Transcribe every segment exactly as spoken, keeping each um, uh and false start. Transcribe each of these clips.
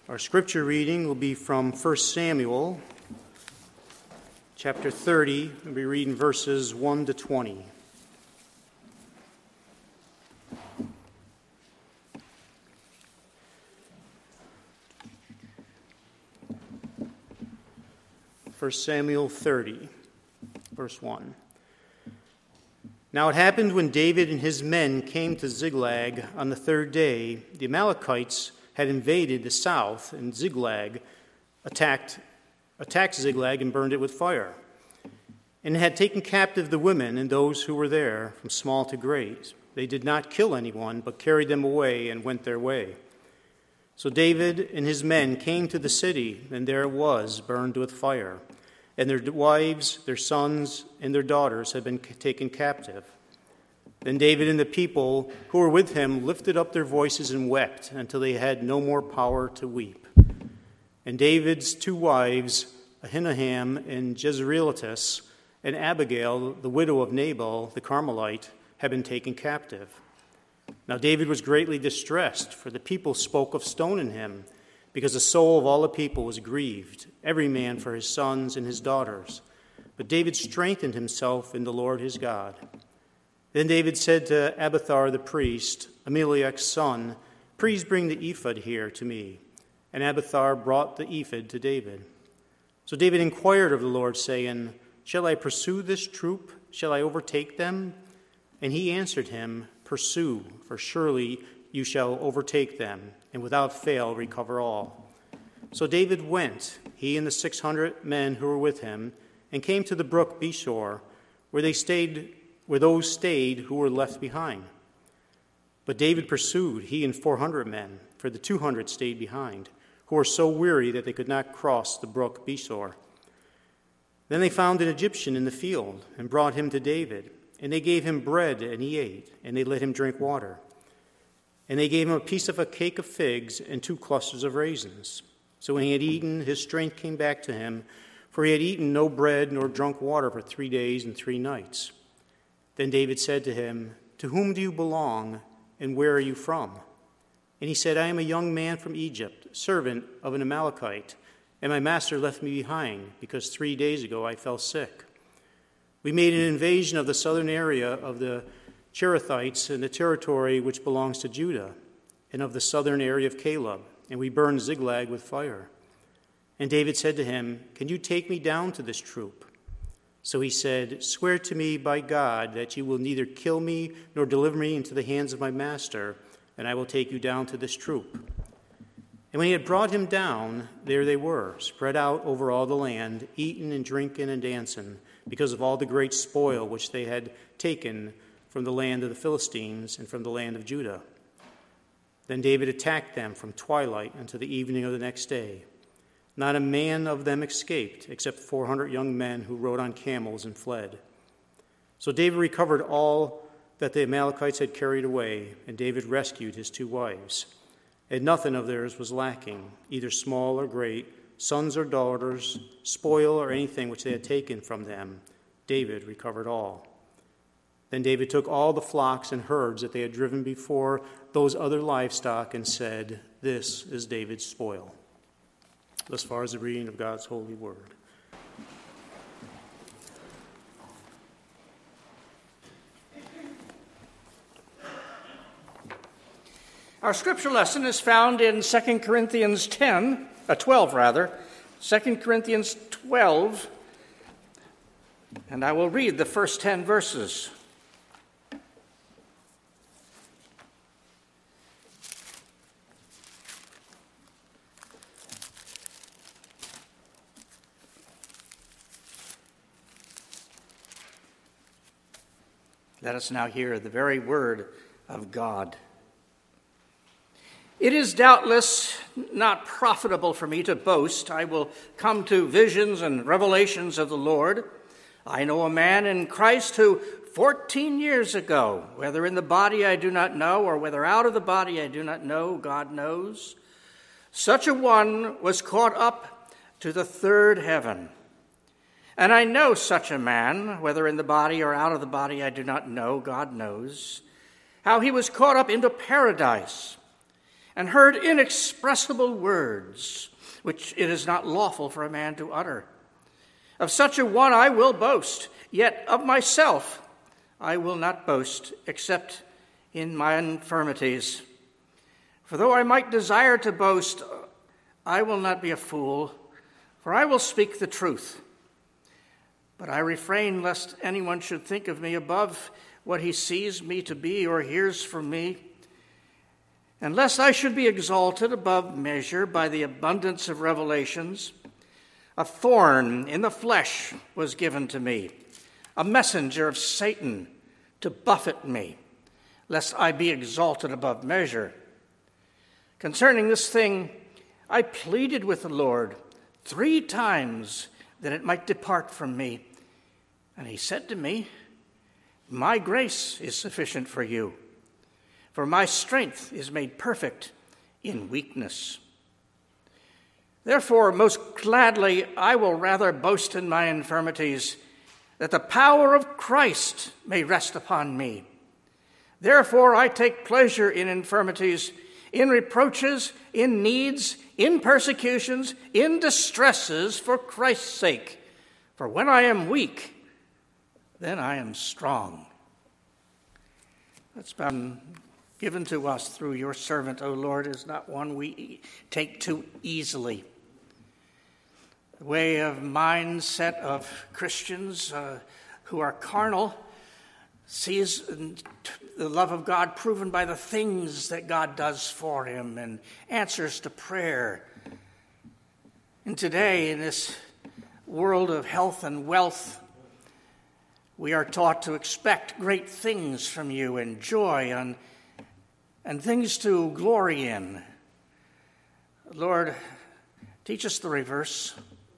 Our scripture reading will be from First Samuel, chapter thirty. We'll be reading verses one to twenty. First Samuel thirty, verse one. Now it happened when David and his men came to Ziklag on the third day, the Amalekites had invaded the south, and Ziklag attacked, attacked Ziklag and burned it with fire, and had taken captive the women and those who were there, from small to great. They did not kill anyone, but carried them away and went their way. So David and his men came to the city, and there it was, burned with fire, and their wives, their sons, and their daughters had been taken captive. Then David and the people who were with him lifted up their voices and wept until they had no more power to weep. And David's two wives, Ahinoam and Jezreelatus, and Abigail, the widow of Nabal the Carmelite, had been taken captive. Now David was greatly distressed, for the people spoke of stoning him, because the soul of all the people was grieved, every man for his sons and his daughters. But David strengthened himself in the Lord his God. Then David said to Abiathar the priest, Ahimelech's son, "Please bring the ephod here to me." And Abiathar brought the ephod to David. So David inquired of the Lord, saying, "Shall I pursue this troop? Shall I overtake them?" And he answered him, "Pursue, for surely you shall overtake them, and without fail recover all." So David went, he and the six hundred men who were with him, and came to the brook Besor, where they stayed where those stayed who were left behind. But David pursued, he and four hundred men, for the two hundred stayed behind, who were so weary that they could not cross the brook Besor. Then they found an Egyptian in the field, and brought him to David, and they gave him bread, and he ate, and they let him drink water. And they gave him a piece of a cake of figs and two clusters of raisins. So when he had eaten, his strength came back to him, for he had eaten no bread nor drunk water for three days and three nights. Then David said to him, "To whom do you belong, and where are you from?" And he said, "I am a young man from Egypt, servant of an Amalekite, and my master left me behind, because three days ago I fell sick. We made an invasion of the southern area of the Cherethites and the territory which belongs to Judah, and of the southern area of Caleb, and we burned Ziklag with fire." And David said to him, "Can you take me down to this troop?" So he said, "Swear to me by God that you will neither kill me nor deliver me into the hands of my master, and I will take you down to this troop." And when he had brought him down, there they were, spread out over all the land, eating and drinking and dancing, because of all the great spoil which they had taken from the land of the Philistines and from the land of Judah. Then David attacked them from twilight until the evening of the next day. Not a man of them escaped, except four hundred young men who rode on camels and fled. So David recovered all that the Amalekites had carried away, and David rescued his two wives. And nothing of theirs was lacking, either small or great, sons or daughters, spoil or anything which they had taken from them. David recovered all. Then David took all the flocks and herds that they had driven before those other livestock and said, "This is David's spoil." Thus far as the reading of God's holy word. Our scripture lesson is found in Second Corinthians ten, uh, twelve rather, Second Corinthians twelve, and I will read the first ten verses. Let us now hear the very word of God. It is doubtless not profitable for me to boast. I will come to visions and revelations of the Lord. I know a man in Christ who fourteen years ago, whether in the body I do not know, or whether out of the body I do not know, God knows, such a one was caught up to the third heaven. And I know such a man, whether in the body or out of the body I do not know, God knows, how he was caught up into paradise. and heard inexpressible words, which it is not lawful for a man to utter. Of such a one I will boast, yet of myself I will not boast, except in my infirmities. For though I might desire to boast, I will not be a fool, for I will speak the truth. But I refrain lest anyone should think of me above what he sees me to be or hears from me, and lest I should be exalted above measure by the abundance of revelations. A thorn in the flesh was given to me, a messenger of Satan to buffet me, lest I be exalted above measure. Concerning this thing, I pleaded with the Lord three times that it might depart from me. And he said to me, my grace is sufficient for you, for my strength is made perfect in weakness. Therefore, most gladly, I will rather boast in my infirmities, that the power of Christ may rest upon me. Therefore, I take pleasure in infirmities, in reproaches, in needs, in persecutions, in distresses for Christ's sake. For when I am weak, then I am strong. That's been given to us through your servant, O Lord, is not one we take too easily. The way of mindset of Christians uh, who are carnal sees the love of God proven by the things that God does for him and answers to prayer. And today, in this world of health and wealth, we are taught to expect great things from you and joy and, and things to glory in. Lord, teach us the reverse.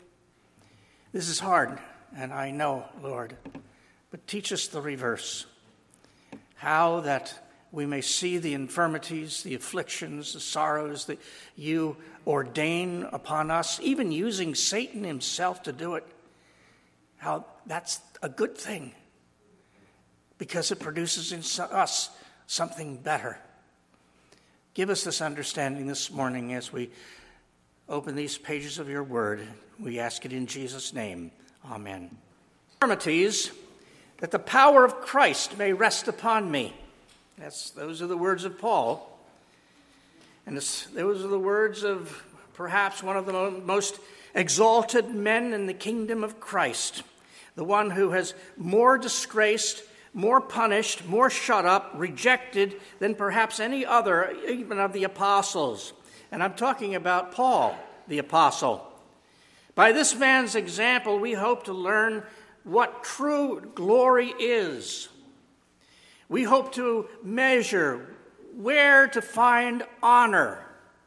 This is hard, and I know, Lord, but teach us the reverse. How that we may see the infirmities, the afflictions, the sorrows that you ordain upon us, even using Satan himself to do it, how that's a good thing because it produces in us something better. Give us this understanding this morning as we open these pages of your word. We ask it in Jesus' name. Amen. Infirmities, that the power of Christ may rest upon me. That's, those are the words of Paul. And this, those are the words of perhaps one of the most exalted men in the kingdom of Christ, the one who has more disgraced, more punished, more shut up, rejected than perhaps any other, even of the apostles. And I'm talking about Paul, the apostle. By this man's example, we hope to learn what true glory is. We hope to measure where to find honor.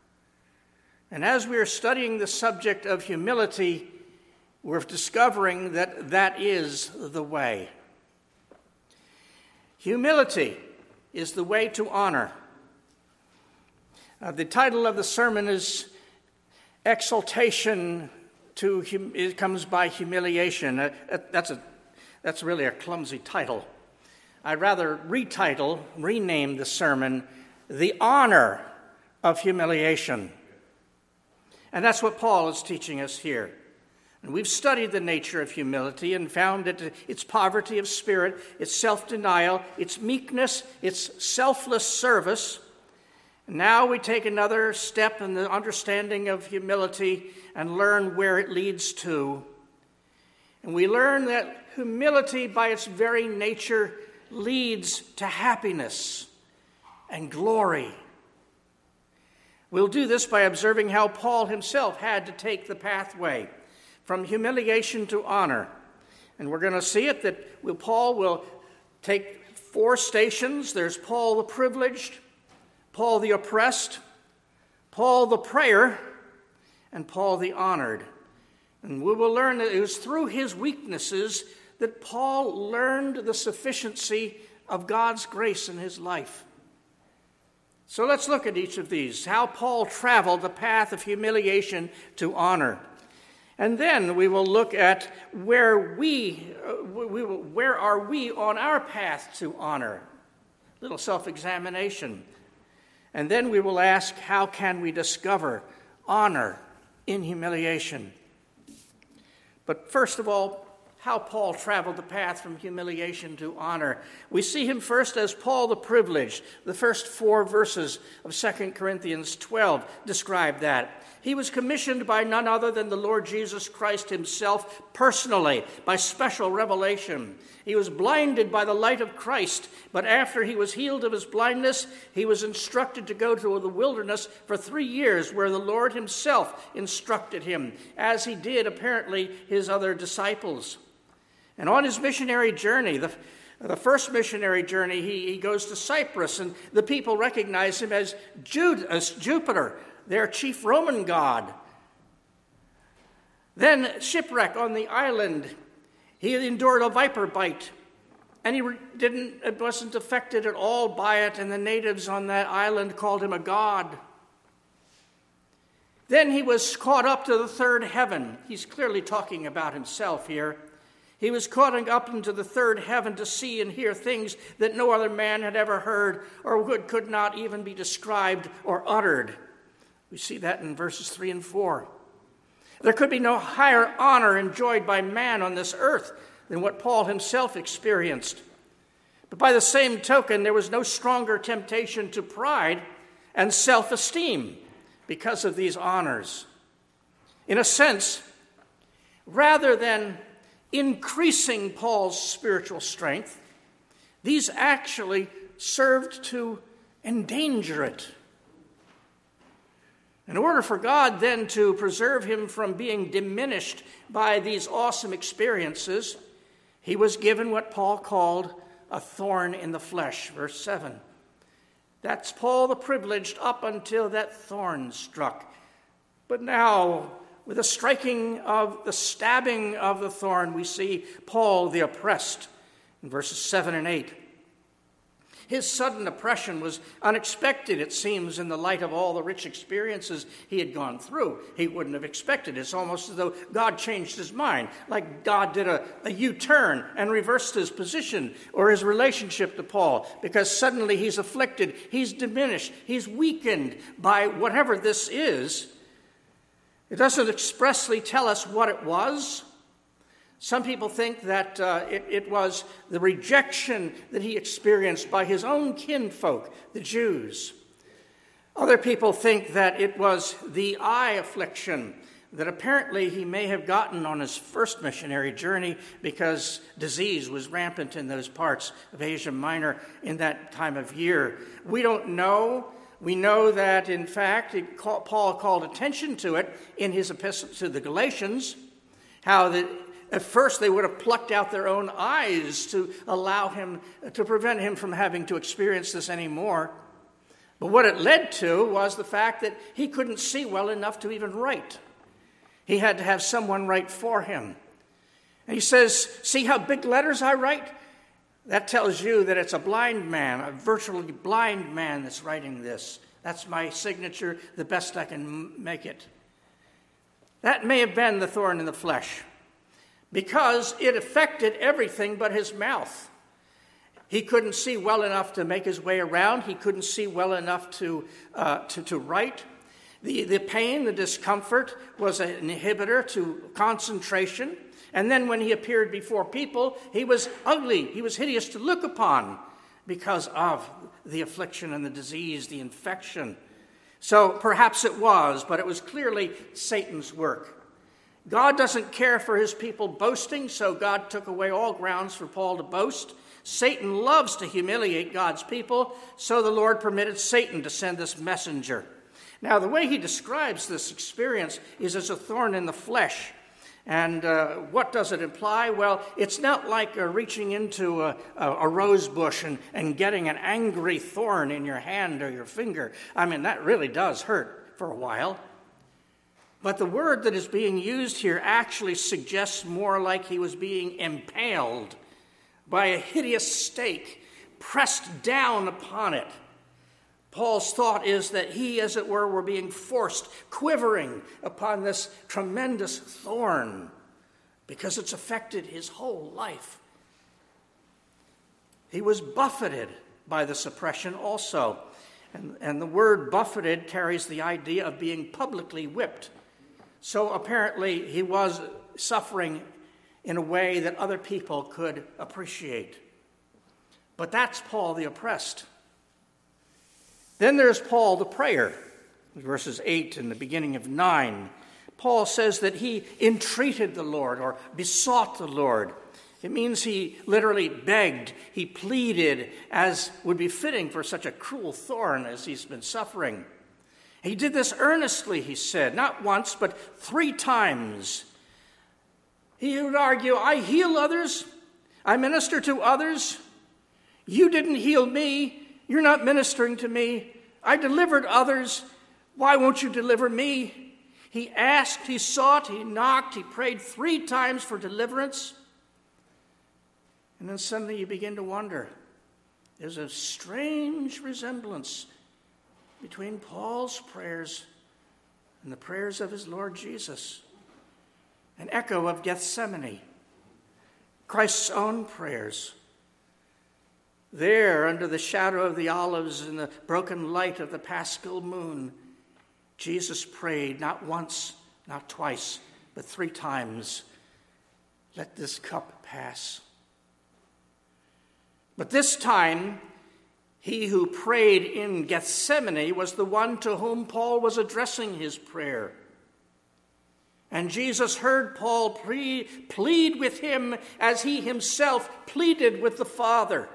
And as we are studying the subject of humility, we're discovering that that is the way. Humility is the way to honor. Uh, the title of the sermon is Exaltation to hum- it comes by humiliation. Uh, that's a that's really a clumsy title. I'd rather retitle, rename the sermon, The Honor of Humiliation. And that's what Paul is teaching us here. And we've studied the nature of humility and found that it's poverty of spirit, it's self-denial, it's meekness, it's selfless service. Now we take another step in the understanding of humility and learn where it leads to. And we learn that humility by its very nature leads to happiness and glory. We'll do this by observing how Paul himself had to take the pathway from humiliation to honor. And we're going to see it that we'll, Paul will take four stations. There's Paul the privileged, Paul the oppressed, Paul the prayer, and Paul the honored. And we will learn that it was through his weaknesses that Paul learned the sufficiency of God's grace in his life. So let's look at each of these, how Paul traveled the path of humiliation to honor. And then we will look at where we, uh, we will, where are we on our path to honor? Little self-examination. And then we will ask, how can we discover honor in humiliation? But first of all, how Paul traveled the path from humiliation to honor. We see him first as Paul the privileged. The first four verses of Second Corinthians twelve describe that. He was commissioned by none other than the Lord Jesus Christ himself personally, by special revelation. He was blinded by the light of Christ, but after he was healed of his blindness, he was instructed to go to the wilderness for three years, where the Lord himself instructed him, as he did apparently his other disciples. And on his missionary journey, the, the first missionary journey, he, he goes to Cyprus, and the people recognize him as, Jude, as Jupiter, their chief Roman god. Then shipwreck on the island. He endured a viper bite, and he didn't, wasn't affected at all by it, and the natives on that island called him a god. Then he was caught up to the third heaven. He's clearly talking about himself here. He was caught up into the third heaven to see and hear things that no other man had ever heard, or could, could not even be described or uttered. We see that in verses three and four. There could be no higher honor enjoyed by man on this earth than what Paul himself experienced. But by the same token, there was no stronger temptation to pride and self-esteem because of these honors. In a sense, rather than increasing Paul's spiritual strength, these actually served to endanger it. In order for God then to preserve him from being diminished by these awesome experiences, he was given what Paul called a thorn in the flesh, verse seven. That's Paul the privileged up until that thorn struck. But now, with the striking of the stabbing of the thorn, we see Paul the oppressed in verses seven and eight. His sudden oppression was unexpected, it seems, in the light of all the rich experiences he had gone through. He wouldn't have expected it. It's almost as though God changed his mind, like God did a, a U-turn and reversed his position or his relationship to Paul, because suddenly he's afflicted, he's diminished, he's weakened by whatever this is. It doesn't expressly tell us what it was. Some people think that uh, it, it was the rejection that he experienced by his own kinfolk, the Jews. Other people think that it was the eye affliction that apparently he may have gotten on his first missionary journey, because disease was rampant in those parts of Asia Minor in that time of year. We don't know. We know that, in fact, it, Paul called attention to it in his epistle to the Galatians, how that at first they would have plucked out their own eyes to allow him, to prevent him from having to experience this anymore. But what it led to was the fact that he couldn't see well enough to even write. He had to have someone write for him. And he says, see how big letters I write? That tells you that it's a blind man, a virtually blind man that's writing this. That's my signature, the best I can make it. That may have been the thorn in the flesh, because it affected everything but his mouth. He couldn't see well enough to make his way around. He couldn't see well enough to, uh, to, to write. The, the pain, the discomfort was an inhibitor to concentration. And then when he appeared before people, he was ugly. He was hideous to look upon because of the affliction and the disease, the infection. So perhaps it was, but it was clearly Satan's work. God doesn't care for his people boasting, so God took away all grounds for Paul to boast. Satan loves to humiliate God's people, so the Lord permitted Satan to send this messenger. Now, the way he describes this experience is as a thorn in the flesh. And uh, what does it imply? Well, it's not like uh, reaching into a, a, a rose bush and, and getting an angry thorn in your hand or your finger. I mean, that really does hurt for a while. But the word that is being used here actually suggests more like he was being impaled by a hideous stake, pressed down upon it. Paul's thought is that he, as it were, were being forced, quivering upon this tremendous thorn, because it's affected his whole life. He was buffeted by this oppression also. And, and the word buffeted carries the idea of being publicly whipped. So apparently he was suffering in a way that other people could appreciate. But that's Paul the oppressed. Then there's Paul the prayer, verses eight and the beginning of nine. Paul says that he entreated the Lord or besought the Lord. It means he literally begged, he pleaded, as would be fitting for such a cruel thorn as he's been suffering. He did this earnestly, he said, not once, but three times. He would argue, I heal others, I minister to others. You didn't heal me, you're not ministering to me. I delivered others, why won't you deliver me? He asked, he sought, he knocked, he prayed three times for deliverance. And then suddenly you begin to wonder, there's a strange resemblance between Paul's prayers and the prayers of his Lord Jesus. An echo of Gethsemane, Christ's own prayers. There, under the shadow of the olives and the broken light of the paschal moon, Jesus prayed not once, not twice, but three times, let this cup pass. But this time, he who prayed in Gethsemane was the one to whom Paul was addressing his prayer. And Jesus heard Paul plead, plead with him as he himself pleaded with the Father.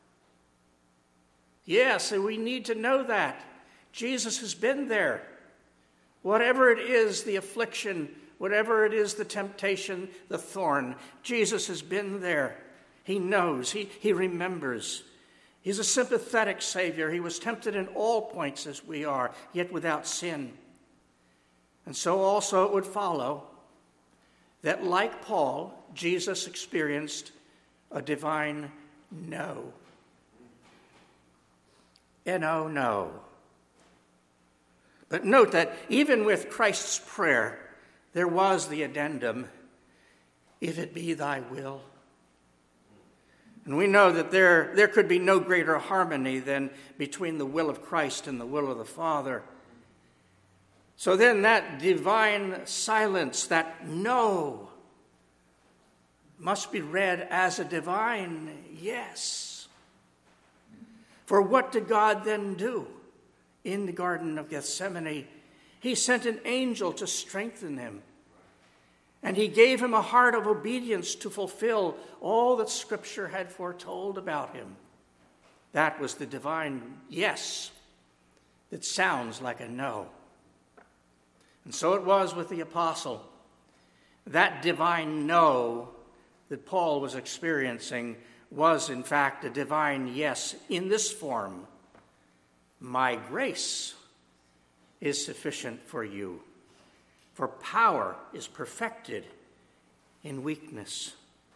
Yes, and we need to know that. Jesus has been there. Whatever it is, the affliction, whatever it is, the temptation, the thorn, Jesus has been there. He knows, he, he remembers. He's a sympathetic Savior. He was tempted in all points as we are, yet without sin. And so also it would follow that, like Paul, Jesus experienced a divine no. N O, no. But note that even with Christ's prayer, there was the addendum, if it be thy will. And we know that there, there could be no greater harmony than between the will of Christ and the will of the Father. So then that divine silence, that no, must be read as a divine yes. For what did God then do in the Garden of Gethsemane? He sent an angel to strengthen him. And he gave him a heart of obedience to fulfill all that Scripture had foretold about him. That was the divine yes that sounds like a no. And so it was with the apostle. That divine no that Paul was experiencing was, in fact, a divine yes in this form. My grace is sufficient for you, for power is perfected in weakness.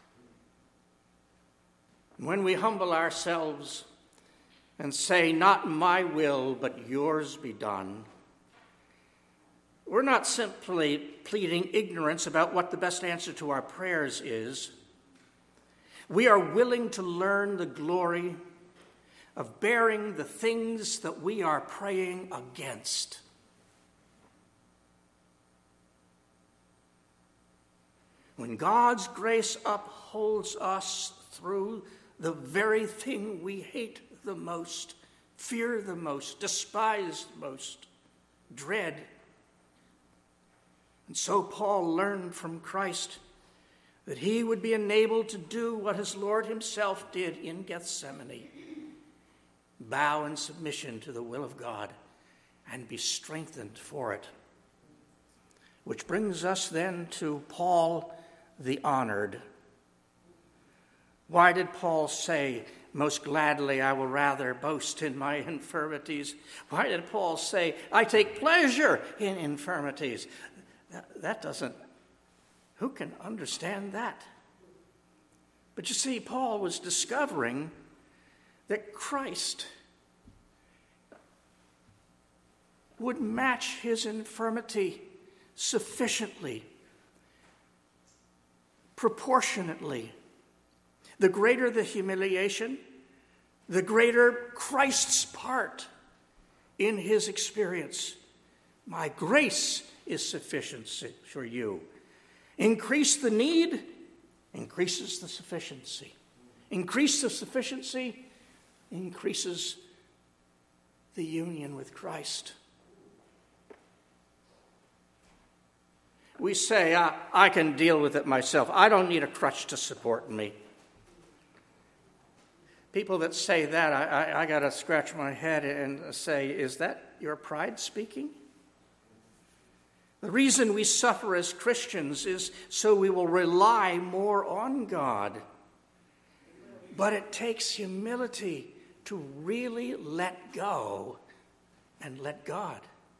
When we humble ourselves and say, not my will, but yours be done, we're not simply pleading ignorance about what the best answer to our prayers is. We are willing to learn the glory of bearing the things that we are praying against. When God's grace upholds us through the very thing we hate the most, fear the most, despise the most, dread. And so Paul learned from Christ that he would be enabled to do what his Lord himself did in Gethsemane, bow in submission to the will of God and be strengthened for it. Which brings us then to Paul the honored. Why did Paul say, most gladly I will rather boast in my infirmities? Why did Paul say, I take pleasure in infirmities? That, that doesn't, who can understand that? But you see, Paul was discovering that Christ would match his infirmity sufficiently, proportionately. The greater the humiliation, the greater Christ's part in his experience. My grace is sufficient for you. Increase the need, increases the sufficiency. Increase the sufficiency, increases the union with Christ. We say, I, I can deal with it myself. I don't need a crutch to support me. People that say that, I, I, I got to scratch my head and say, is that your pride speaking? The reason we suffer as Christians is so we will rely more on God. But it takes humility to really let go and let God.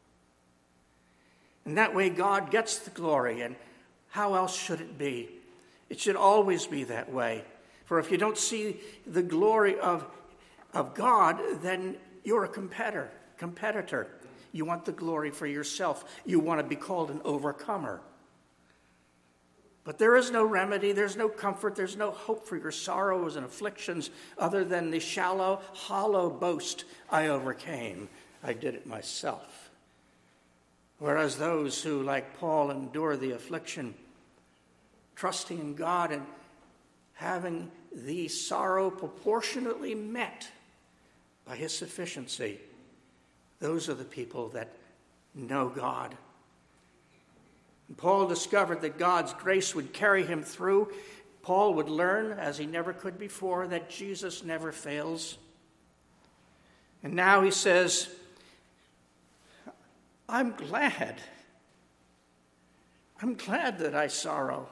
And that way God gets the glory. And how else should it be? It should always be that way. For if you don't see the glory of, of God, then you're a competitor. competitor. You want the glory for yourself. You want to be called an overcomer. But there is no remedy, there's no comfort, there's no hope for your sorrows and afflictions other than the shallow, hollow boast, I overcame. I did it myself. Whereas those who, like Paul, endure the affliction, trusting in God and having the sorrow proportionately met by his sufficiency, those are the people that know God. And Paul discovered that God's grace would carry him through. Paul would learn, as he never could before, that Jesus never fails. And now he says, I'm glad. I'm glad that I sorrow.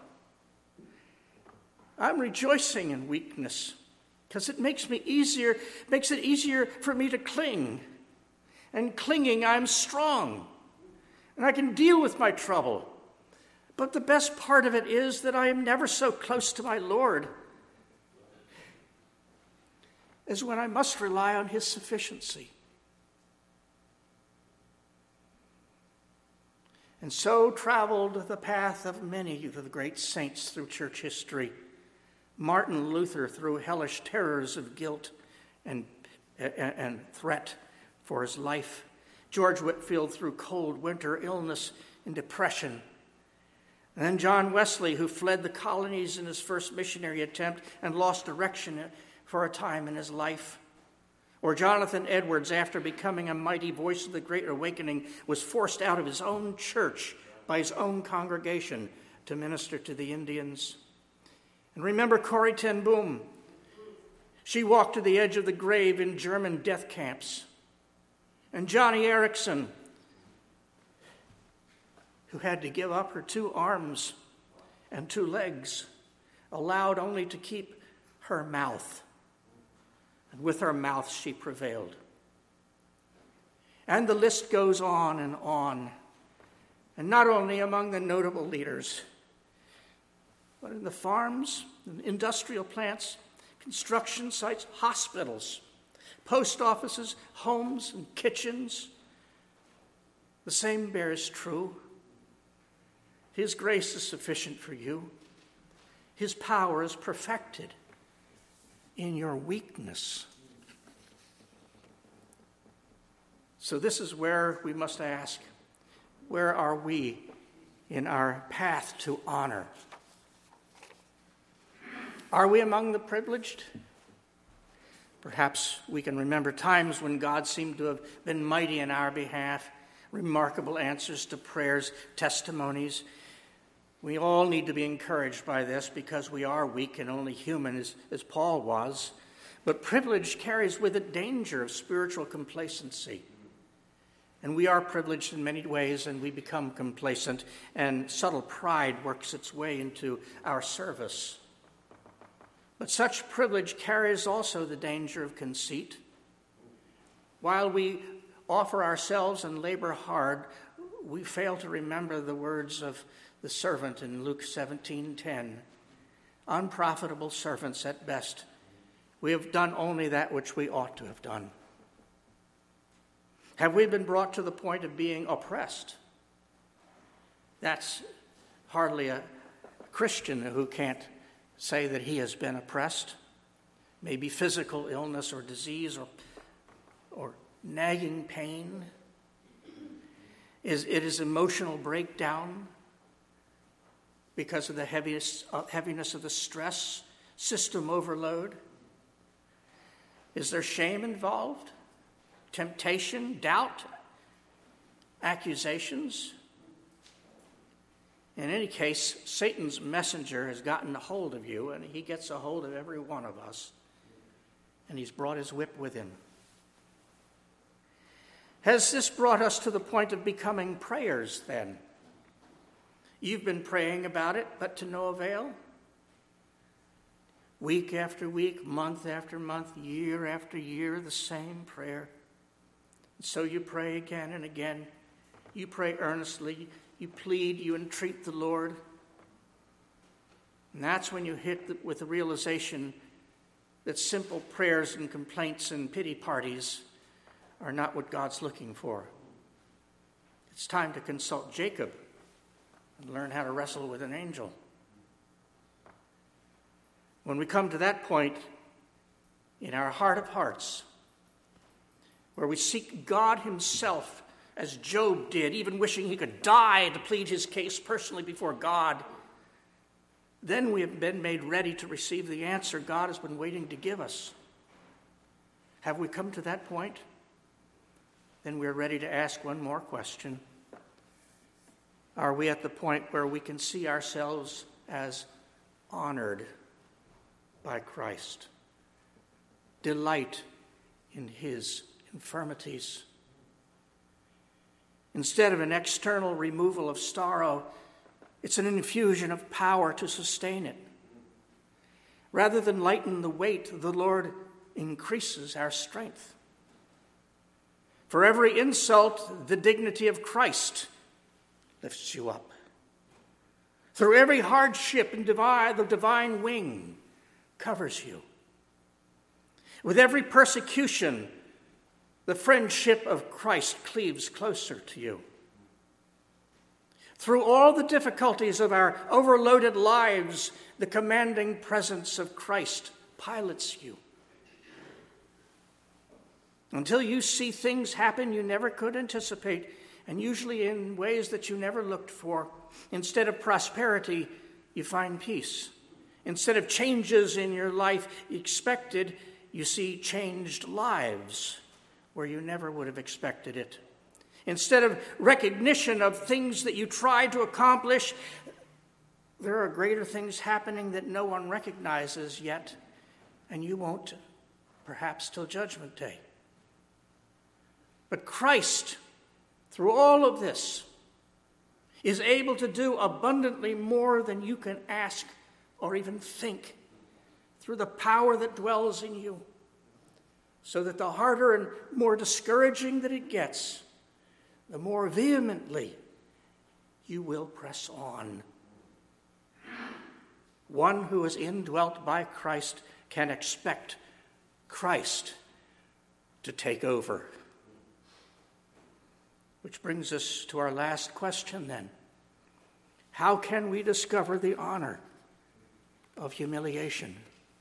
I'm rejoicing in weakness because it makes me easier, makes it easier for me to cling. And clinging, I'm strong. And I can deal with my trouble. But the best part of it is that I am never so close to my Lord as when I must rely on his sufficiency. And so traveled the path of many of the great saints through church history. Martin Luther through hellish terrors of guilt and, and, and threat for his life. George Whitefield through cold winter illness and depression. And then John Wesley, who fled the colonies in his first missionary attempt and lost direction for a time in his life. Or Jonathan Edwards, after becoming a mighty voice of the Great Awakening, was forced out of his own church by his own congregation to minister to the Indians. And remember Corrie ten Boom. She walked to the edge of the grave in German death camps. And Johnny Erickson, who had to give up her two arms and two legs, allowed only to keep her mouth. And with her mouth she prevailed. And the list goes on and on. And not only among the notable leaders, but in the farms, in industrial plants, construction sites, hospitals, post offices, homes, and kitchens. The same bears true. His grace is sufficient for you. His power is perfected in your weakness. So this is where we must ask, where are we in our path to honor? Are we among the privileged? Perhaps we can remember times when God seemed to have been mighty in our behalf, remarkable answers to prayers, testimonies. We all need to be encouraged by this because we are weak and only human, as, as Paul was. But privilege carries with it danger of spiritual complacency. And we are privileged in many ways, and we become complacent, and subtle pride works its way into our service. But such privilege carries also the danger of conceit. While we offer ourselves and labor hard, we fail to remember the words of the servant in Luke seventeen ten. Unprofitable servants at best. We have done only that which we ought to have done. Have we been brought to the point of being oppressed? That's hardly a Christian who can't say that he has been oppressed. Maybe physical illness or disease or, or nagging pain? Is it is emotional breakdown because of the heaviness, uh, heaviness of the stress, system overload? Is there shame involved? Temptation, doubt, accusations? In any case, Satan's messenger has gotten a hold of you, and he gets a hold of every one of us, and he's brought his whip with him. Has this brought us to the point of becoming prayers, then? You've been praying about it, but to no avail? Week after week, month after month, year after year, the same prayer. And so you pray again and again. You pray earnestly. You plead, you entreat the Lord. And that's when you hit the, with the realization that simple prayers and complaints and pity parties are not what God's looking for. It's time to consult Jacob and learn how to wrestle with an angel. When we come to that point in our heart of hearts, where we seek God himself, as Job did, even wishing he could die to plead his case personally before God, then we have been made ready to receive the answer God has been waiting to give us. Have we come to that point? Then we're ready to ask one more question. Are we at the point where we can see ourselves as honored by Christ? Delight in his infirmities. Instead of an external removal of sorrow, it's an infusion of power to sustain it. Rather than lighten the weight, the Lord increases our strength. For every insult, the dignity of Christ lifts you up. Through every hardship, and divine, the divine wing covers you. With every persecution, the friendship of Christ cleaves closer to you. Through all the difficulties of our overloaded lives, the commanding presence of Christ pilots you. Until you see things happen you never could anticipate, and usually in ways that you never looked for. Instead of prosperity, you find peace. Instead of changes in your life expected, you see changed lives where you never would have expected it. Instead of recognition of things that you tried to accomplish, there are greater things happening that no one recognizes yet, and you won't, perhaps till Judgment Day. But Christ, through all of this, is able to do abundantly more than you can ask or even think through the power that dwells in you, so that the harder and more discouraging that it gets, the more vehemently you will press on. One who is indwelt by Christ can expect Christ to take over. Which brings us to our last question then. How can we discover the honor of humiliation?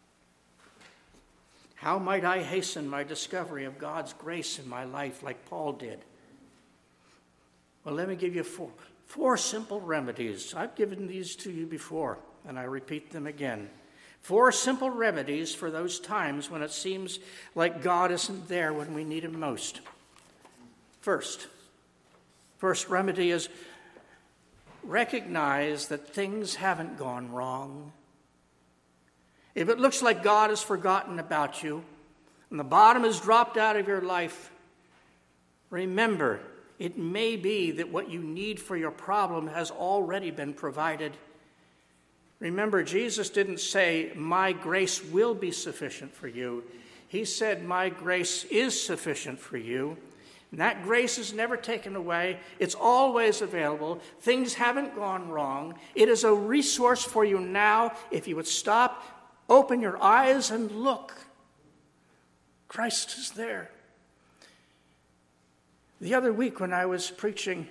How might I hasten my discovery of God's grace in my life like Paul did? Well, let me give you four, four simple remedies. I've given these to you before, and I repeat them again. Four simple remedies for those times when it seems like God isn't there when we need him most. First, First remedy is recognize that things haven't gone wrong. If it looks like God has forgotten about you and the bottom has dropped out of your life, remember, it may be that what you need for your problem has already been provided. Remember, Jesus didn't say, my grace will be sufficient for you. He said, my grace is sufficient for you. And that grace is never taken away. It's always available. Things haven't gone wrong. It is a resource for you now. If you would stop, open your eyes and look. Christ is there. The other week when I was preaching,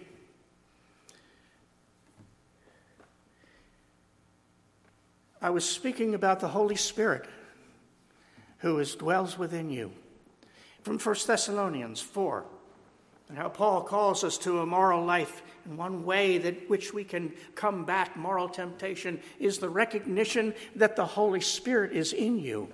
I was speaking about the Holy Spirit who is, dwells within you. from First Thessalonians four, and how Paul calls us to a moral life. And one way that which we can combat moral temptation is the recognition that the Holy Spirit is in you.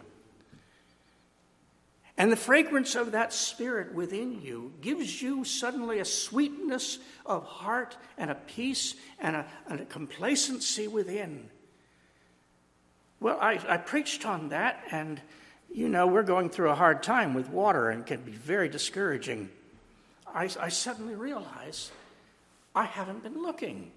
And the fragrance of that Spirit within you gives you suddenly a sweetness of heart and a peace and a, and a complacency within. Well, I, I preached on that, and, you know, we're going through a hard time with water and it can be very discouraging. I, I suddenly realize I haven't been looking.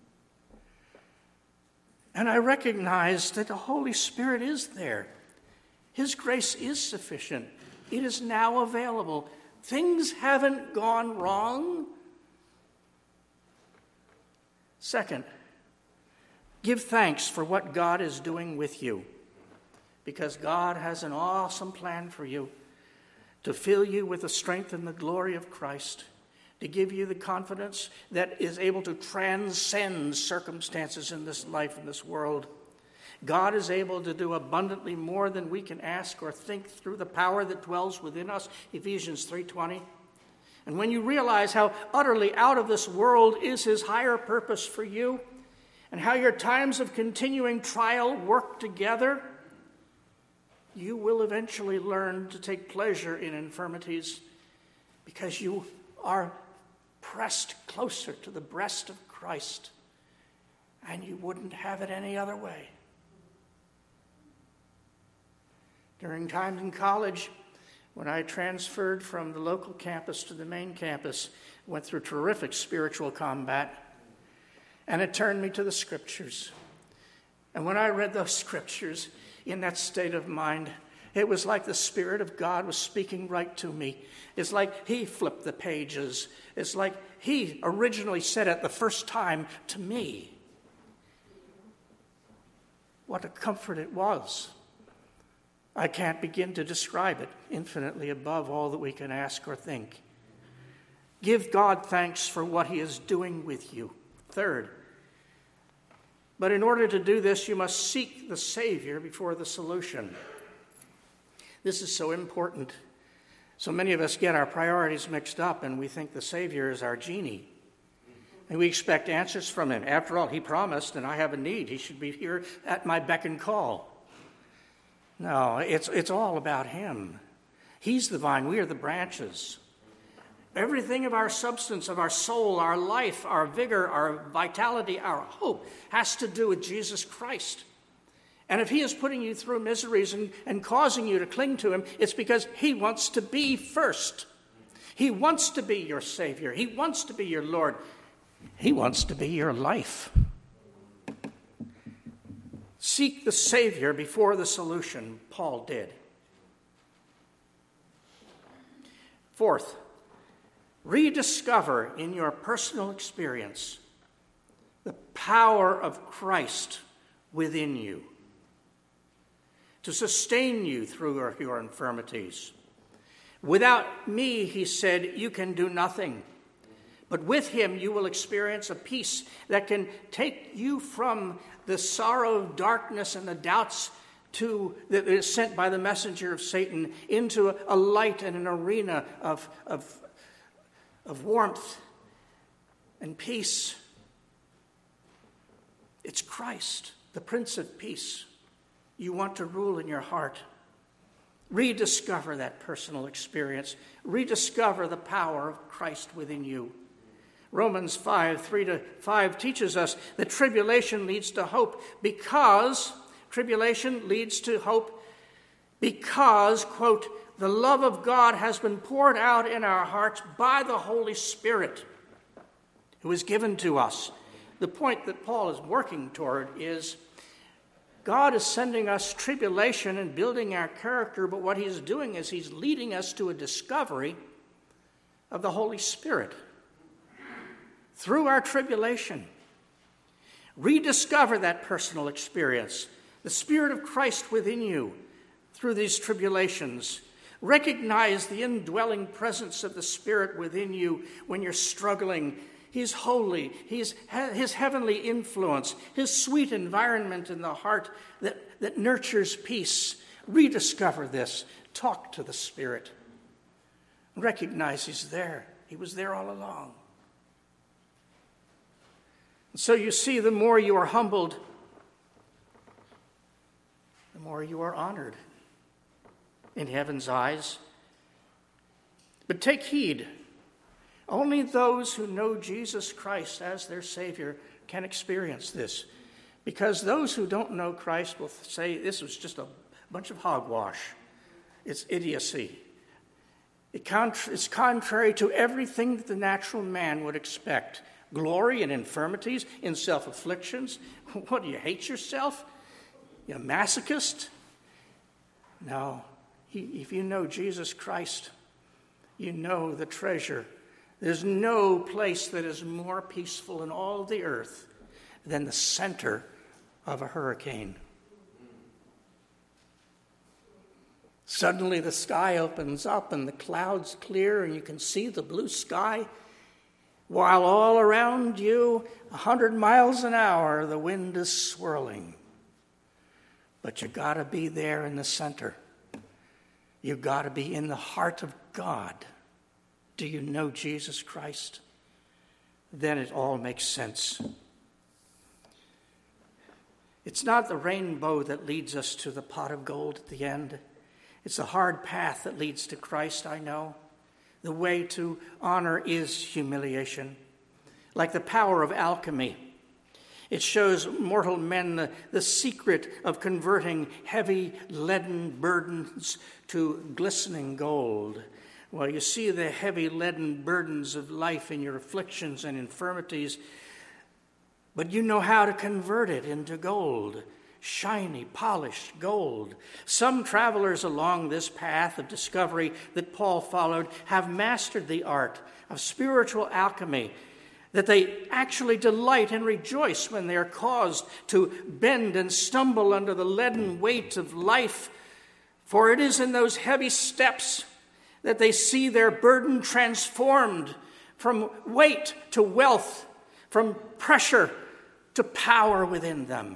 And I recognize that the Holy Spirit is there. His grace is sufficient. It is now available. Things haven't gone wrong. Second, give thanks for what God is doing with you, because God has an awesome plan for you to fill you with the strength and the glory of Christ, to give you the confidence that is able to transcend circumstances in this life, in this world. God is able to do abundantly more than we can ask or think through the power that dwells within us, Ephesians three twenty. And when you realize how utterly out of this world is his higher purpose for you, and how your times of continuing trial work together, you will eventually learn to take pleasure in infirmities, because you are pressed closer to the breast of Christ, and you wouldn't have it any other way. During times in college, when I transferred from the local campus to the main campus, went through terrific spiritual combat, and it turned me to the Scriptures. And when I read those Scriptures in that state of mind, it was like the Spirit of God was speaking right to me. It's like he flipped the pages. It's like he originally said it the first time to me. What a comfort it was. I can't begin to describe it, infinitely above all that we can ask or think. Give God thanks for what he is doing with you. Third, but in order to do this, you must seek the Savior before the solution. This is so important. So many of us get our priorities mixed up, and we think the Savior is our genie. And we expect answers from him. After all, he promised, and I have a need. He should be here at my beck and call. No, it's it's all about him. He's the vine, we are the branches. Everything of our substance, of our soul, our life, our vigor, our vitality, our hope has to do with Jesus Christ. And if he is putting you through miseries and, and causing you to cling to him, it's because he wants to be first. He wants to be your Savior. He wants to be your Lord. He wants to be your life. Seek the Savior before the solution, Paul did. Fourth, rediscover in your personal experience the power of Christ within you to sustain you through your, your infirmities. Without me, he said, you can do nothing. But with him, you will experience a peace that can take you from the sorrow of darkness and the doubts to that is sent by the messenger of Satan into a, a light and an arena of, of, of warmth and peace. It's Christ, the Prince of Peace, you want to rule in your heart. Rediscover that personal experience. Rediscover the power of Christ within you. Romans five, three to five teaches us that tribulation leads to hope because, tribulation leads to hope because, quote, the love of God has been poured out in our hearts by the Holy Spirit who is given to us. The point that Paul is working toward is God is sending us tribulation and building our character, but what he's doing is he's leading us to a discovery of the Holy Spirit. Through our tribulation, rediscover that personal experience, the Spirit of Christ within you through these tribulations. Recognize the indwelling presence of the Spirit within you when you're struggling. He's holy. He's his heavenly influence, his sweet environment in the heart that, that nurtures peace. Rediscover this. Talk to the Spirit. Recognize he's there. He was there all along. So you see, the more you are humbled, the more you are honored in heaven's eyes. But take heed. Only those who know Jesus Christ as their Savior can experience this. Because those who don't know Christ will say this was just a bunch of hogwash. It's idiocy. It contr- it's contrary to everything that the natural man would expect. Glory in infirmities, in self-afflictions. What, do you hate yourself? You're a masochist? No. He, if you know Jesus Christ, you know the treasure. There's no place that is more peaceful in all the earth than the center of a hurricane. Suddenly the sky opens up and the clouds clear and you can see the blue sky, while all around you, a hundred miles an hour, the wind is swirling. But you got to be there in the center. You got to be in the heart of God. Do you know Jesus Christ? Then it all makes sense. It's not the rainbow that leads us to the pot of gold at the end. It's a hard path that leads to Christ, I know. The way to honor is humiliation. Like the power of alchemy, it shows mortal men the, the secret of converting heavy leaden burdens to glistening gold. Well, you see the heavy leaden burdens of life in your afflictions and infirmities, but you know how to convert it into gold. Shiny, polished gold. Some travelers along this path of discovery that Paul followed have mastered the art of spiritual alchemy, that they actually delight and rejoice when they are caused to bend and stumble under the leaden weight of life. For it is in those heavy steps that they see their burden transformed from weight to wealth, from pressure to power within them.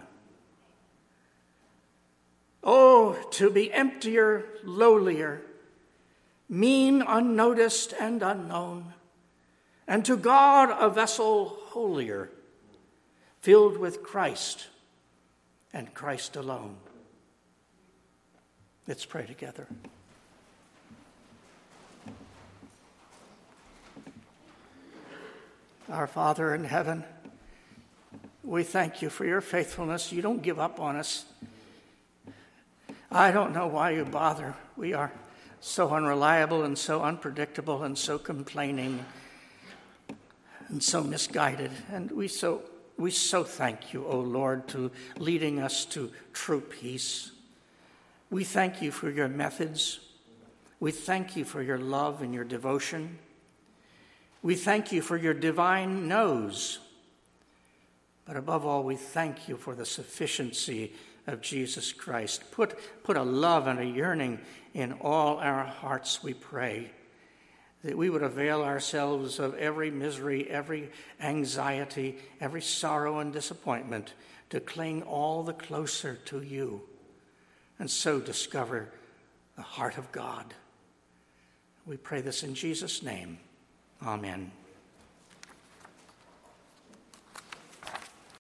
Oh, to be emptier, lowlier, mean, unnoticed, and unknown, and to God a vessel holier, filled with Christ and Christ alone. Let's pray together. Our Father in heaven, we thank you for your faithfulness. You don't give up on us. I don't know why you bother. We are so unreliable and so unpredictable and so complaining and so misguided. And we so we so thank you, O Lord, to leading us to true peace. We thank you for your methods. We thank you for your love and your devotion. We thank you for your divine nose. But above all, we thank you for the sufficiency of Jesus Christ. Put, put a love and a yearning in all our hearts, we pray, that we would avail ourselves of every misery, every anxiety, every sorrow and disappointment to cling all the closer to you and so discover the heart of God. We pray this in Jesus' name. Amen.